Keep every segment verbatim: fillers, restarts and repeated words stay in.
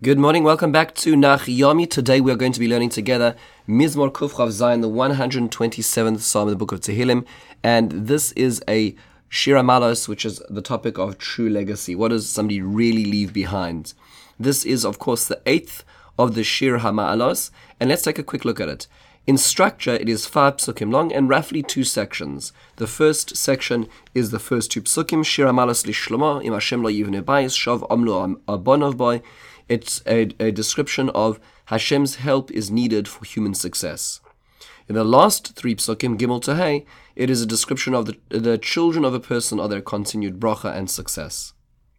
Good morning, welcome back to Nach Yomi. Today we are going to be learning together Mizmor Kuf Chav Zayin, the one hundred twenty-seventh Psalm in the book of Tehillim, and this is a Shir HaMalos, which is the topic of true legacy. What does somebody really leave behind? This is, of course, the eighth of the Shir HaMalos, and let's take a quick look at it. In structure, it is five psukim long and roughly two sections. The first section is the first two psukim, Shir HaMalos Lishlomo, Im Hashem lo yivne bayis, Shav Omlo Abonov boy. It's a, a description of Hashem's help is needed for human success. In the last three psukim, Gimel to Hey, it is a description of the, the children of a person are their continued bracha and success.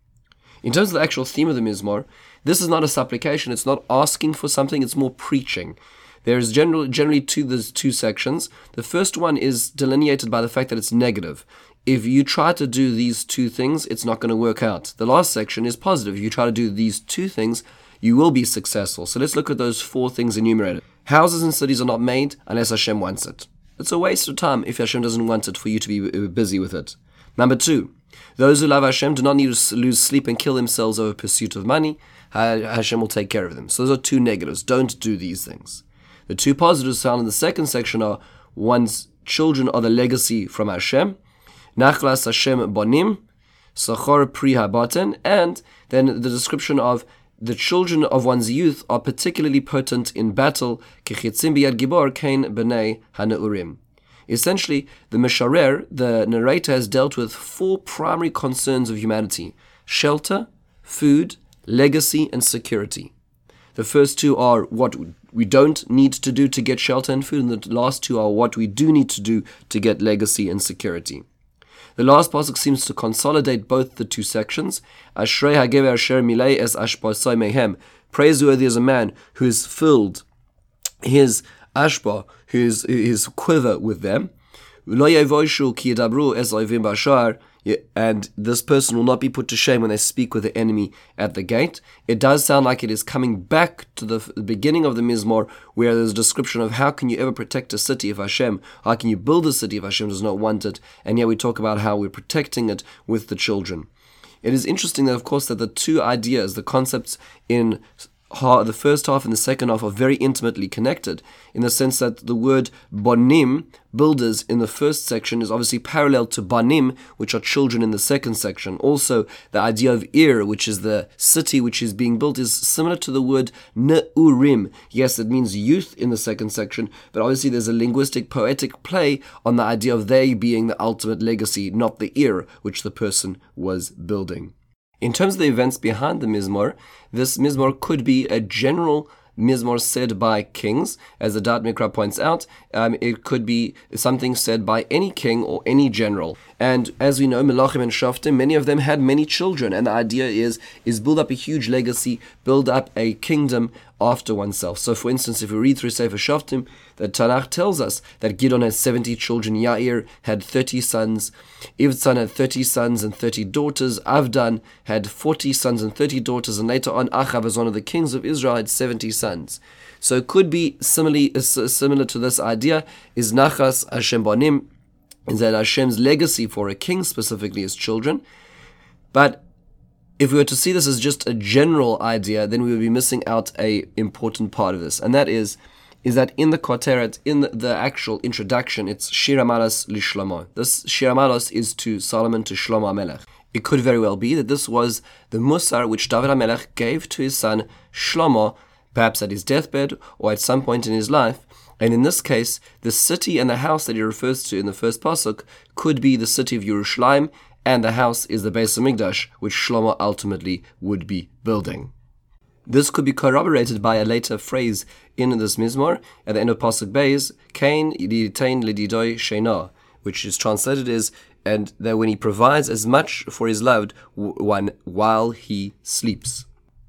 In terms of the actual theme of the Mizmor, this is not a supplication, it's not asking for something, it's more preaching. There is generally, generally two, there's two sections. The first one is delineated by the fact that it's negative. If you try to do these two things, it's not going to work out. The last section is positive. If you try to do these two things, you will be successful. So let's look at those four things enumerated. Houses and cities are not made unless Hashem wants it. It's a waste of time if Hashem doesn't want it for you to be busy with it. Number two, those who love Hashem do not need to lose sleep and kill themselves over pursuit of money. Hashem will take care of them. So those are two negatives. Don't do these things. The two positives found in the second section are one's children are the legacy from Hashem, Nachlas Hashem Bonim, Sachor Pri Habaten, and then the description of the children of one's youth are particularly potent in battle, Kechitzim Biyad Gibor Kain B'nei Haneurim. Essentially, the Misharer, the narrator, has dealt with four primary concerns of humanity: shelter, food, legacy, and security. The first two are what we don't need to do to get shelter and food, and the last two are what we do need to do to get legacy and security. The last pasuk seems to consolidate both the two sections. Ashrei hagever asher milei es ashbasai mehem. Praiseworthy is a man who has filled his ashba, his his quiver with them. Lo yevoishu ki yadabru es oivim bashar. And this person will not be put to shame when they speak with the enemy at the gate. It does sound like it is coming back to the, the beginning of the Mizmor, where there's a description of how can you ever protect a city if Hashem, how can you build a city if Hashem does not want it, and here we talk about how we're protecting it with the children. It is interesting that, of course, that the two ideas, the concepts in the first half and the second half are very intimately connected, in the sense that the word bonim, builders, in the first section is obviously parallel to banim, which are children, in the second section. Also, the idea of ir, which is the city which is being built, is similar to the word neurim. Yes, it means youth in the second section, but obviously there's a linguistic, poetic play on the idea of they being the ultimate legacy, not the ir which the person was building. In terms of the events behind the Mizmor, this Mizmor could be a general Mizmor said by kings. As the Dat Mikra points out, um, it could be something said by any king or any general. And as we know, Melachim and Shoftim, many of them had many children. And the idea is, is build up a huge legacy, build up a kingdom after oneself. So for instance, if we read through Sefer Shoftim, the Tanakh tells us that Gidon had seventy children, Yair had thirty sons, Ivtzan had thirty sons and thirty daughters, Avdan had forty sons and thirty daughters, and later on Achav, as one of the kings of Israel, had seventy sons. So it could be similarly, similar to this idea, is Nachas Hashem Bonim, is that Hashem's legacy for a king specifically is children. But if we were to see this as just a general idea, then we would be missing out a important part of this, and that is is that in the Koteret, in the, the actual introduction, it's Shir HaMalos Lishlomo. This Shir HaMalos is to Solomon, to Shlomo HaMelech. It could very well be that this was the Musar which David HaMelech gave to his son Shlomo, perhaps at his deathbed or at some point in his life. And in this case, the city and the house that he refers to in the first pasuk could be the city of Yerushalayim, and the house is the Beis HaMikdash, which Shlomo ultimately would be building. This could be corroborated by a later phrase in this Mizmor, at the end of Pasuk Beis, Kain yitain lididoi sheina, which is translated as, and that when he provides as much for his loved one while he sleeps.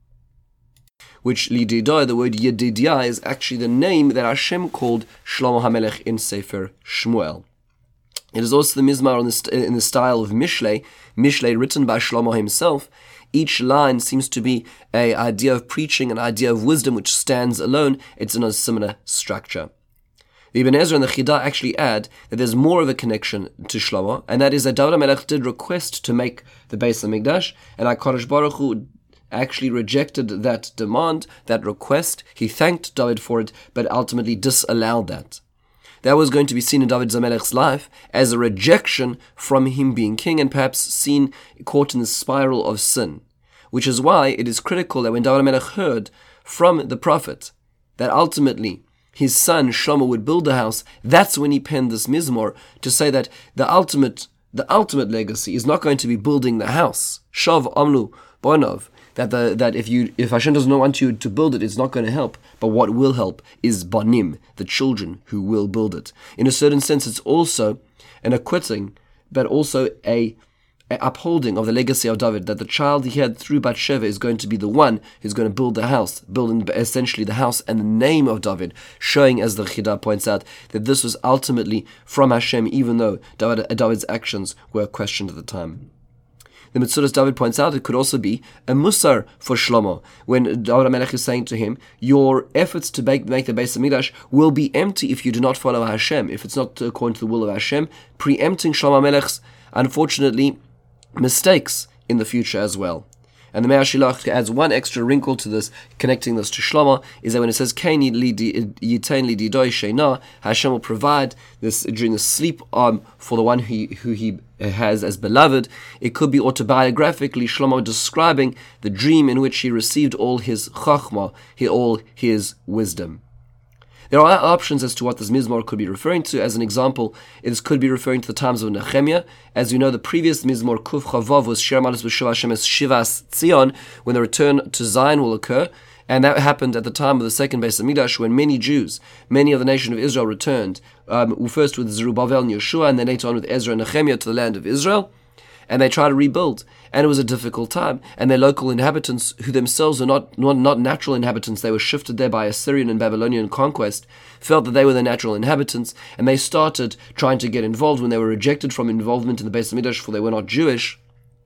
Which lididoi, the word yedidia, is actually the name that Hashem called Shlomo HaMelech in Sefer Shmuel. It is also the Mizmor in the, st- in the style of Mishlei, Mishlei written by Shlomo himself. Each line seems to be an idea of preaching, an idea of wisdom which stands alone. It's in a similar structure. The Ibn Ezra and the Chidah actually add that there's more of a connection to Shlomo, and that is that David HaMelech did request to make the Beis HaMikdash, and HaKadosh Baruch Hu actually rejected that demand, that request. He thanked David for it, but ultimately disallowed that. That was going to be seen in David HaMelech's life as a rejection from him being king, and perhaps seen caught in the spiral of sin. Which is why it is critical that when David HaMelech heard from the prophet that ultimately his son Shlomo would build the house, that's when he penned this Mizmor to say that the ultimate the ultimate legacy is not going to be building the house. Shav Amlu Bonov. That the that if you if Hashem does not want you to build it, it's not going to help. But what will help is Banim, the children who will build it. In a certain sense, it's also an acquitting, but also a, a upholding of the legacy of David, that the child he had through Bathsheba is going to be the one who's going to build the house, building essentially the house and the name of David, showing, as the Chidah points out, that this was ultimately from Hashem, even though David, David's actions were questioned at the time. The Metzudas David points out it could also be a musar for Shlomo, when David HaMelech is saying to him, your efforts to make, make the Beis HaMikdash will be empty if you do not follow Hashem, if it's not according to the will of Hashem, preempting Shlomo HaMelech's, unfortunately, mistakes in the future as well. And the Me'ar Shilach adds one extra wrinkle to this, connecting this to Shlomo, is that when it says, Kain yitain li didoi sheina, Hashem will provide this during the sleep um, for the one who he, who he has as beloved. It could be autobiographically Shlomo describing the dream in which he received all his chachma, all his wisdom. There are options as to what this Mizmor could be referring to. As an example, it could be referring to the times of Nehemiah. As you know, the previous Mizmor, Kuf Chavav, was Shir Malus B'Shuv Hashem as Shivas Tzion, when the return to Zion will occur. And that happened at the time of the second Beis HaMikdash, when many Jews, many of the nation of Israel returned, um, first with Zerubbabel and Yeshua, and then later on with Ezra and Nehemiah to the land of Israel. And they tried to rebuild, and it was a difficult time. And their local inhabitants, who themselves were not, not not natural inhabitants, they were shifted there by Assyrian and Babylonian conquest, felt that they were the natural inhabitants, and they started trying to get involved. When they were rejected from involvement in the Beis HaMikdash, for they were not Jewish,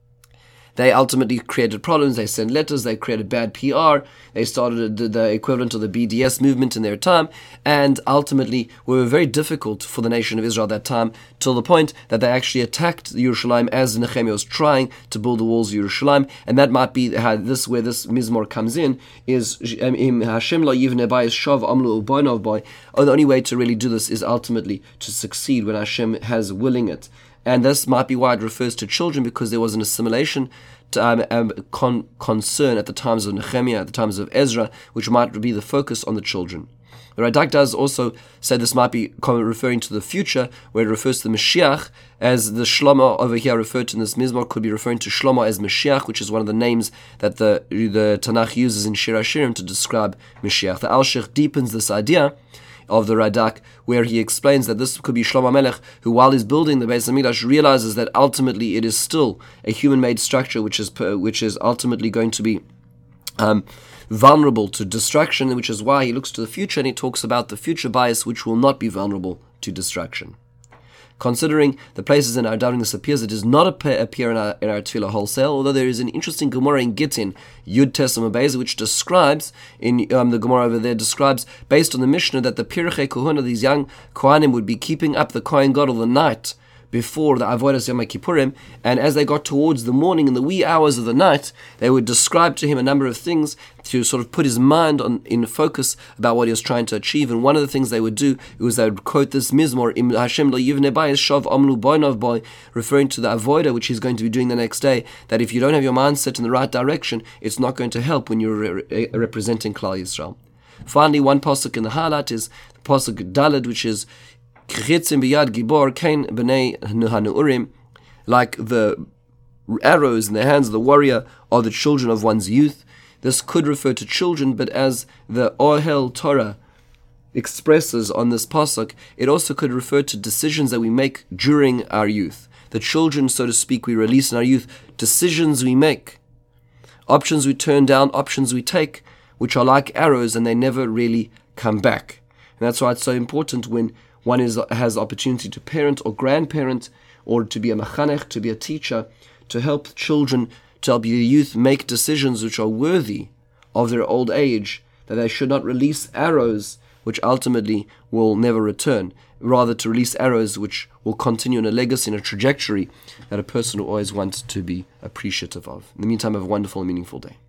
they ultimately created problems. They sent letters, they created bad P R, they started the, the equivalent of the B D S movement in their time, and ultimately were very difficult for the nation of Israel at that time, till the point that they actually attacked Yerushalayim as Nehemiah was trying to build the walls of Yerushalayim. And that might be how this where this Mizmor comes in, is Hashem lo yivneh bayis shav amlu u'bonav boy. The only way to really do this is ultimately to succeed when Hashem has willing it. And this might be why it refers to children, because there was an assimilation to, um, um, con- concern at the times of Nehemiah, at the times of Ezra, which might be the focus on the children. The Radak does also say this might be referring to the future, where it refers to the Mashiach, as the Shlomo over here referred to in this Mizmor could be referring to Shlomo as Mashiach, which is one of the names that the the Tanakh uses in Shir HaShirim to describe Mashiach. The Al-Sheikh deepens this idea of the Radak, where he explains that this could be Shlomo Melech, who while he's building the Beis HaMikdash realizes that ultimately it is still a human-made structure, which is which is ultimately going to be um, vulnerable to destruction, which is why he looks to the future and he talks about the future bias, which will not be vulnerable to destruction. Considering the places in our davening this appears, it does not appear, appear in our in our tefillah wholesale, although there is an interesting Gemara in Gittin, Yud Tesam Abeza, which describes, in um, the Gemara over there, describes, based on the Mishnah, that the Pirchei Kohuna, these young Kohanim, would be keeping up the Kohen Gadol the night before the Avodas Yom Kippurim, and as they got towards the morning, in the wee hours of the night, they would describe to him a number of things to sort of put his mind on in focus about what he was trying to achieve. And one of the things they would do was they would quote this Mizmor, Im Hashem lo yivneh bayis shav amlu boinav boy, referring to the avodah which he's going to be doing the next day, that if you don't have your mind set in the right direction, it's not going to help when you're re- re- representing Klal Yisrael. Finally, one pasuk in the highlight is the pasuk Daled, which is Chitzim biyad gibor kain b'nei hanurim, like the arrows in the hands of the warrior are the children of one's youth. This could refer to children, but as the Ohel Torah expresses on this pasuk, it also could refer to decisions that we make during our youth. The children, so to speak, we release in our youth, decisions we make, options we turn down, options we take, which are like arrows and they never really come back. And that's why it's so important when one is has opportunity to parent or grandparent, or to be a machanech, to be a teacher, to help children, to help your youth make decisions which are worthy of their old age, that they should not release arrows which ultimately will never return, rather to release arrows which will continue in a legacy, in a trajectory that a person will always want to be appreciative of. In the meantime, have a wonderful and meaningful day.